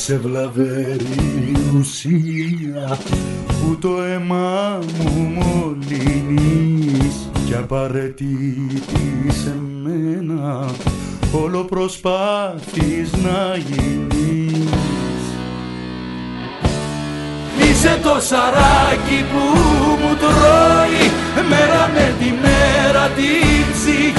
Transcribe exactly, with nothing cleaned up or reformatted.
σε βλαβερή ουσία που το αίμα μου μολύνεις κι απαραίτητη σε μένα όλο προσπάθεις να γίνεις. Είσαι το σαράκι που μου τρώει μέρα με τη μέρα την ψυχή